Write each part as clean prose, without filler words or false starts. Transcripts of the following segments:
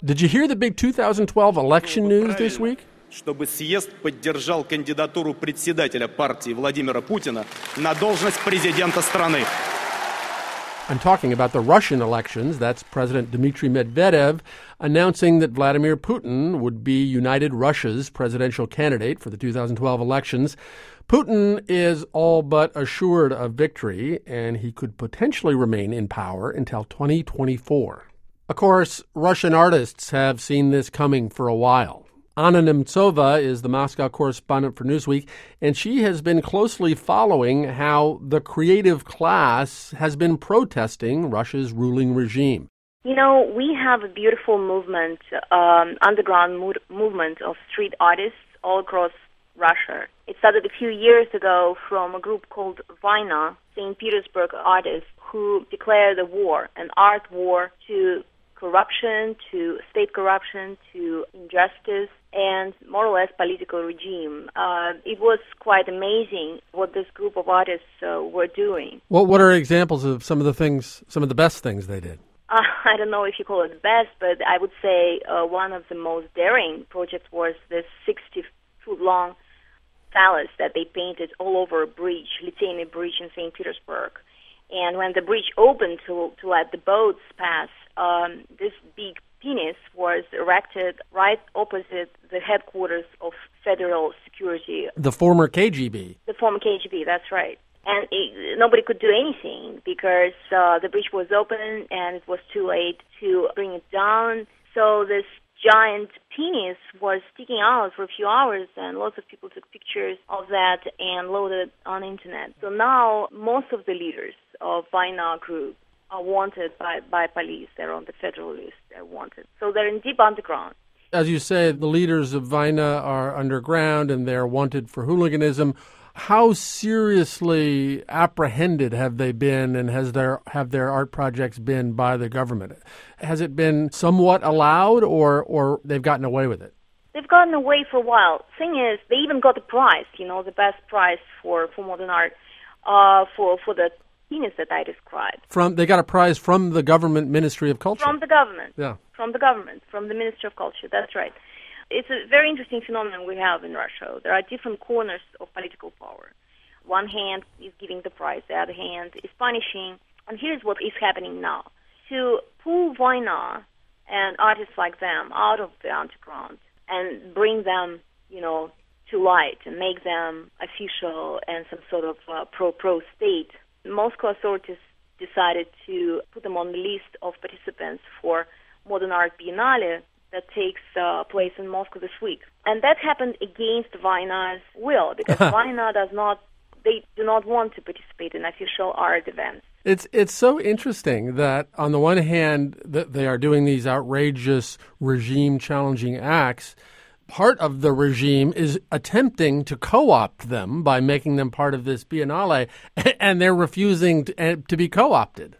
Did you hear the big 2012 election news this week? Чтобы съезд поддержал кандидатуру председателя партии Владимира Путина на должность президента страны. I'm talking about the Russian elections. That's President Dmitry Medvedev announcing that Vladimir Putin would be United Russia's presidential candidate for the 2012 elections. Putin is all but assured of victory, and he could potentially remain in power until 2024. Of course, Russian artists have seen this coming for a while. Anna Nemtsova is the Moscow correspondent for Newsweek, and she has been closely following how the creative class has been protesting Russia's ruling regime. You know, we have a beautiful movement, underground movement of street artists all across Russia. It started a few years ago from a group called Vina, St. Petersburg artists, who declared a war, an art war to corruption, to state corruption, to injustice, and more or less political regime. It was quite amazing what this group of artists were doing. Well, what are examples of some of the best things they did? I don't know if you call it best, but I would say one of the most daring projects was this 60-foot-long phallus that they painted all over a bridge, Liteyny Bridge in St. Petersburg. And when the bridge opened to let the boats pass, this big penis was erected right opposite the headquarters of Federal Security. The former KGB. The former KGB, that's right. And nobody could do anything because the bridge was open and it was too late to bring it down. So this giant penis was sticking out for a few hours, and lots of people took pictures of that and loaded it on the internet. So now most of the leaders of Vina group are wanted by police. They're on the federal list. They're wanted. So they're in deep underground. As you say, the leaders of Vina are underground and they're wanted for hooliganism. How seriously apprehended have they been, and have their art projects been by the government? Has it been somewhat allowed, or they've gotten away with it? They've gotten away for a while. Thing is, they even got a prize, the best prize for modern art, for the penis that I described. They got a prize from the government Ministry of Culture? From the government. Yeah. From the government, from the Ministry of Culture, that's right. It's a very interesting phenomenon we have in Russia. There are different corners of political power. One hand is giving the prize, the other hand is punishing. And here's what is happening now. To pull Vina and artists like them out of the underground and bring them, to light and make them official and some sort of pro-state, Moscow authorities decided to put them on the list of participants for Modern Art Biennale that takes place in Moscow this week. And that happened against Vina's will, because Vina do not want to participate in official art events. It's so interesting that on the one hand that they are doing these outrageous regime-challenging acts. Part of the regime is attempting to co-opt them by making them part of this Biennale, and they're refusing to be co-opted.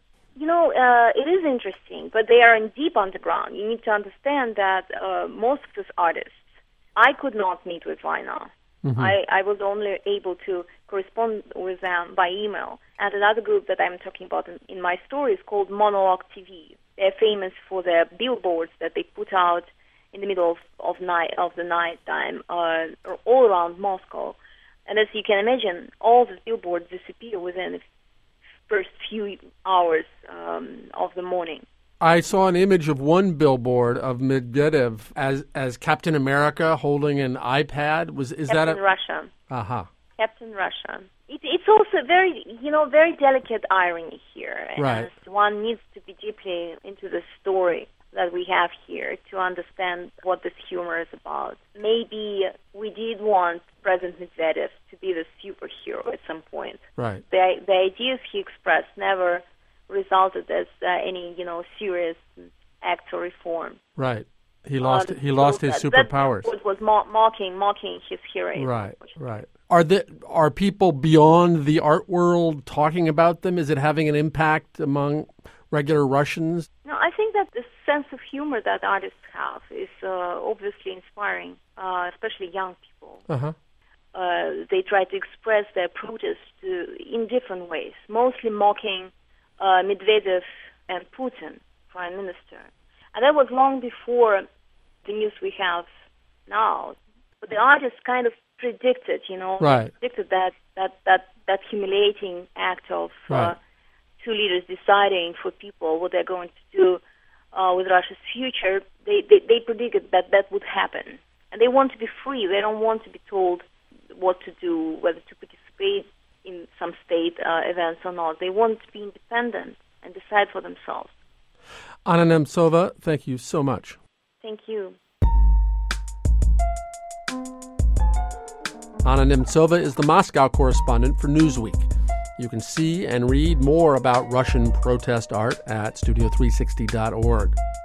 It is interesting, but they are in deep underground. You need to understand that most of these artists, I could not meet with Vina. Mm-hmm. I was only able to correspond with them by email. And another group that I'm talking about in my story is called Monologue TV. They're famous for their billboards that they put out in the middle of the night time all around Moscow. And as you can imagine, all the billboards disappear within the first few hours of the morning. I saw an image of one billboard of Medvedev as Captain America holding an iPad. Captain Russia. Uh-huh. Captain Russia. It's also very delicate irony here. Right. And one needs to be deeply into the story that we have here to understand what this humor is about. Maybe we did want President Medvedev to be the superhero at some point. Right. The ideas he expressed never resulted as any serious acts or reform. Right. He lost his superpowers. It was mocking his heroism. Right. Are people beyond the art world talking about them? Is it having an impact among regular Russians? No, I think that the sense of humor that artists have is obviously inspiring, especially young people. Uh-huh. They try to express their protest in different ways, mostly mocking Medvedev and Putin, Prime Minister. And that was long before the news we have now. But the artists kind of predicted, Right. predicted that humiliating act of Right. two leaders deciding for people what they're going to do with Russia's future. They predicted that would happen. And they want to be free. They don't want to be told what to do, whether to participate in some state events or not. They want to be independent and decide for themselves. Anna Nemtsova, thank you so much. Thank you. Anna Nemtsova is the Moscow correspondent for Newsweek. You can see and read more about Russian protest art at studio360.org.